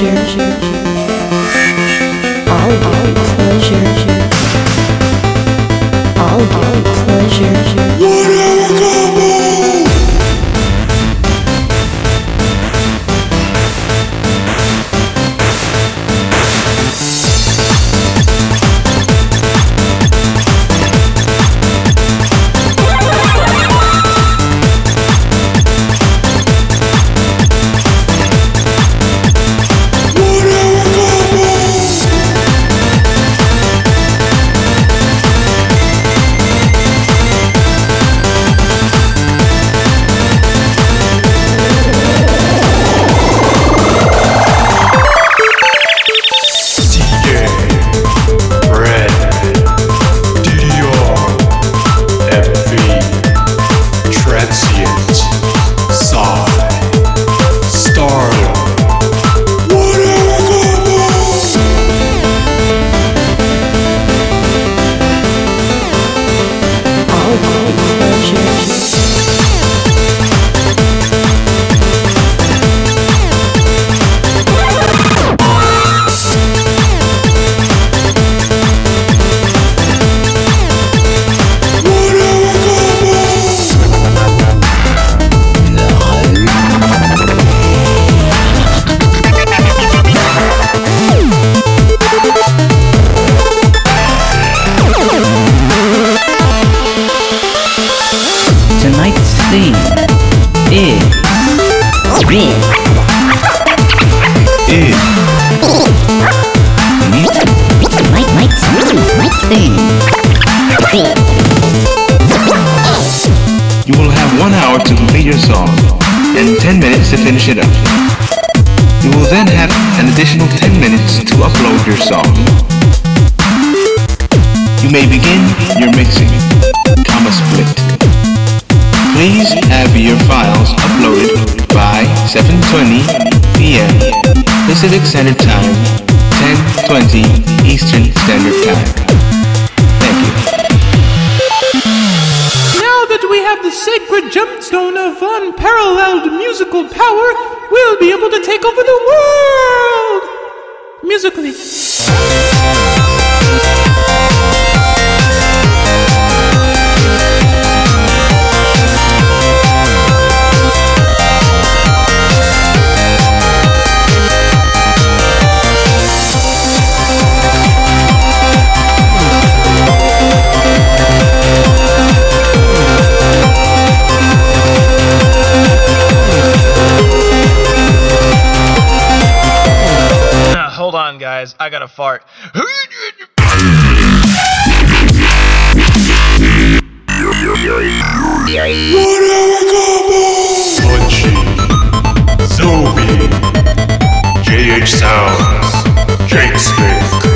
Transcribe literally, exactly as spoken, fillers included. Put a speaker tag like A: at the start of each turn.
A: pleasure. All all pleasure. All all pleasure.
B: Whatever combo.
C: Tonight's theme is is is Mike Mike's Mike's theme.
D: You will have one hour to complete your song and ten minutes to finish it up. You will then have an additional ten minutes to upload your song. You may begin your mixing, comma split. Please have your files uploaded by seven twenty p m Pacific Standard Time, ten twenty Eastern Standard Time. Thank you.
E: Now that we have the sacred gemstone of unparalleled musical power, we'll be able to take over the world! Musically.
F: Hold on, guys. I got a fart.
B: Whatever combo.
G: Punchy, Zobi, J H Sounds, Jake Smith.